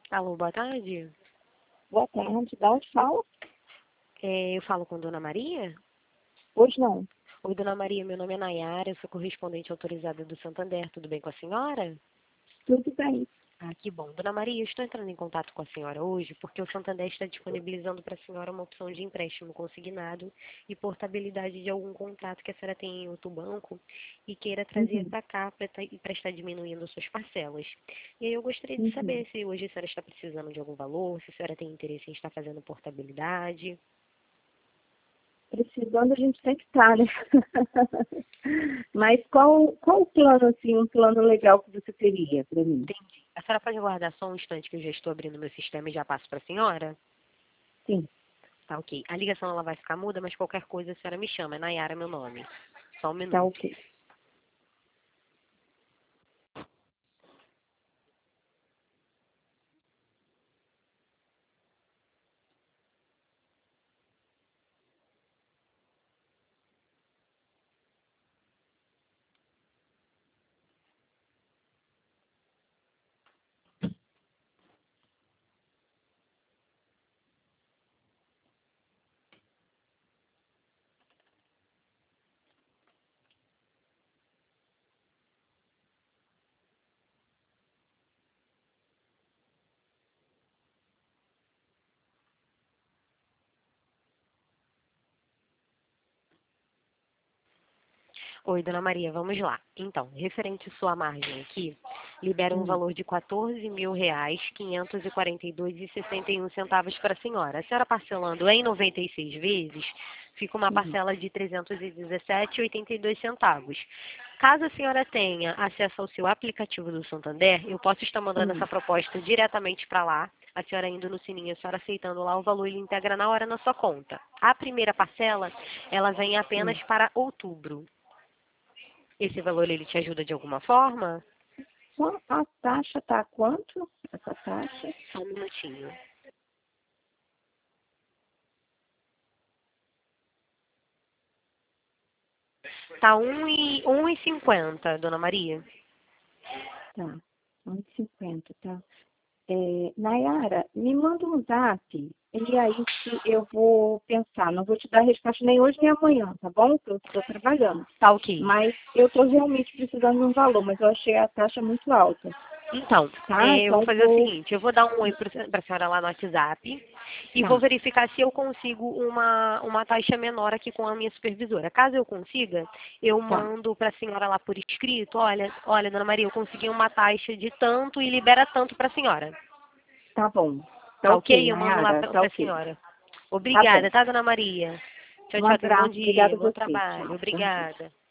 Alô, boa tarde. Boa tarde, da onde fala? Eu falo com Dona Maria? Hoje não. Oi, Dona Maria, meu nome é Nayara, eu sou correspondente autorizada do Santander. Tudo bem com a senhora? Tudo bem. Ah, que bom. Dona Maria, eu estou entrando em contato com a senhora hoje porque o Santander está disponibilizando para a senhora uma opção de empréstimo consignado e portabilidade de algum contrato que a senhora tem em outro banco e queira trazer Uhum, para cá para estar diminuindo suas parcelas. E aí eu gostaria de uhum. saber se hoje a senhora está precisando de algum valor, se a senhora tem interesse em estar fazendo portabilidade. Precisando a gente sempre está, né? Mas qual o plano, assim, um plano legal que você teria para mim? Entendi. A senhora pode aguardar só um instante que eu já estou abrindo meu sistema e já passo para a senhora? Sim, Tá, ok. A ligação ela vai ficar muda, mas qualquer coisa a senhora me chama. É Nayara meu nome. Só um tá minuto. ok. Oi, Dona Maria, vamos lá. Então, referente à sua margem aqui, libera um Hum, valor de R$ 14.000, 542,61 para a senhora. A senhora parcelando em 96 vezes, fica uma uhum, parcela de R$ 317,82. Caso a senhora tenha acesso ao seu aplicativo do Santander, eu posso estar mandando essa uhum. proposta diretamente para lá. A senhora indo no sininho, a senhora aceitando lá o valor, ele integra na hora na sua conta. A primeira parcela, ela vem apenas Sim. para outubro. Esse valor ele te ajuda de alguma forma? Só a taxa tá quanto? Essa taxa? Só um minutinho. Tá 1,50, Dona Maria. Tá, 1,50, tá? Nayara, me manda um zap e aí eu vou pensar. Não vou te dar resposta nem hoje nem amanhã, tá bom? Porque eu estou trabalhando. Tá ok. Mas eu estou realmente precisando de um valor, mas eu achei a taxa muito alta, Então, tá? eu vou Então fazer o vou. seguinte, eu vou dar um oi para a senhora lá no WhatsApp e vou Tá, verificar se eu consigo uma taxa menor aqui com a minha supervisora. Caso eu consiga, eu tá, mando para a senhora lá por escrito, olha, Dona Maria, eu consegui uma taxa de tanto e libera tanto para a senhora. tá bom. Tá Tá ok, ok? Eu mando lá Nayara, para tá a ok. senhora. Tá bom. Obrigada, tá, Dona Maria? Tchau, Um tchau, tenha um bom abraço, obrigada dia, a bom você. trabalho. Tchau, bom dia. Obrigada.